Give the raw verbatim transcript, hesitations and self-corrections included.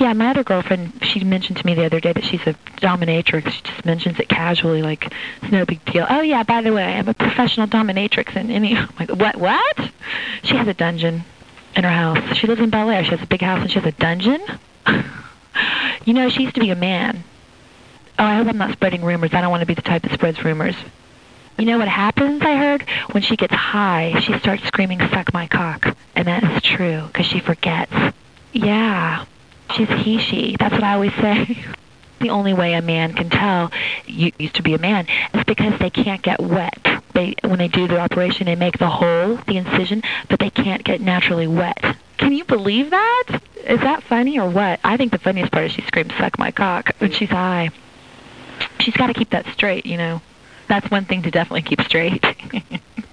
Yeah, my other girlfriend, she mentioned to me the other day that she's a dominatrix. She just mentions it casually, like it's no big deal. Oh, yeah, by the way, I'm a professional dominatrix. And any, I'm like, what, what? She has a dungeon in her house. She lives in Bel Air. She has a big house, and she has a dungeon? You know, she used to be a man. Oh, I hope I'm not spreading rumors. I don't want to be the type that spreads rumors. You know what happens, I heard? When she gets high, she starts screaming, suck my cock. And that is true, because she forgets. Yeah. She's he, she. That's what I always say. The only way a man can tell you used to be a man is because they can't get wet. They, when they do their operation, they make the hole, the incision, but they can't get naturally wet. Can you believe that? Is that funny or what? I think the funniest part is she screams, suck my cock, when she's high. She's got to keep that straight, you know. That's one thing to definitely keep straight.